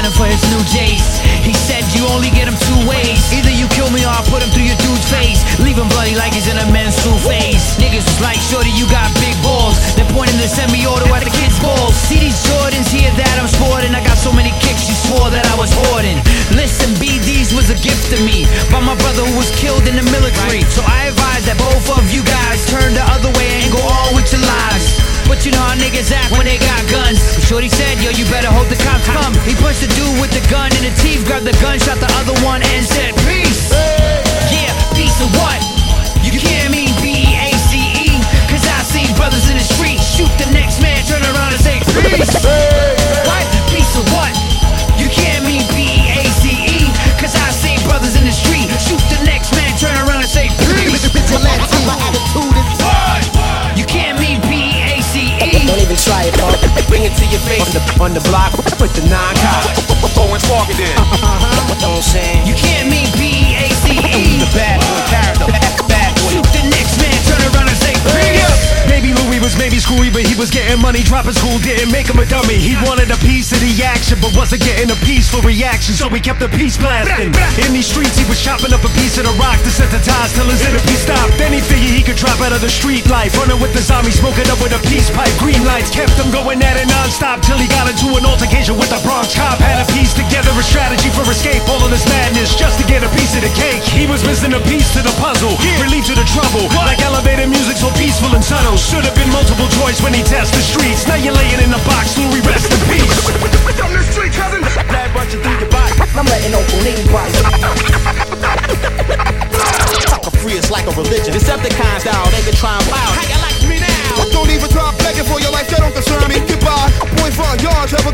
signing for his new Jace. He said you only get him two ways. Either you kill me or I'll put him through your dude's face. Leave him bloody like he's in a menstrual phase. Niggas was like, shorty, you got big balls. They're pointing the semi-auto at the kids' balls. See these Jordans here that I'm sporting. I got so many kicks you swore that I was hoarding. Listen, BD's was a gift to me by my brother who was killed in the military. So I advise that both of you guys turn the other way and go on with your lives. But you know how niggas act when they got guns. Shorty said, yo, you better hope the cops come. He punched the dude with the gun in the teeth, grabbed the gun, shot the other one and said, peace. Yeah, peace of what? You can't mean B-E-A-C-E. Cause I seen brothers in the street shoot the next man, turn around and say, peace. What? Peace of what? You can't mean B-E-A-C-E. Cause I seen brothers in the street shoot the next man, turn around and say, peace. My attitude is you can't mean don't even try it, dog. Bring it to your face. On the block with the 9 cops. Owens walking in. You know what I'm saying? You can't mean B-A-C-E. The bad boy character. Bad boy. Shoot the next man, turn around and say, Baby Louie was maybe screwy, but he was getting money. Dropping school didn't make him a dummy. He wanted a piece of the action, but wasn't getting a peaceful reaction. So he kept the peace blasting. In these streets, he was chopping up a piece of the rock to sensitize till his enemy stopped. Then he figured he could drop out of the street life, running with the zombie, smoking up with a peace pipe. Green lights kept him going at it non-stop till he got into an altercation with the Bronx cop. Had to piece together a strategy for escape all of this madness just to get a piece of the cake. He was missing a piece to the puzzle, relief to the trouble. Like elevator music, so peaceful and subtle. Should have been multiple choice when he tested the streets. Now you're laying in the box, Louie, rest in peace.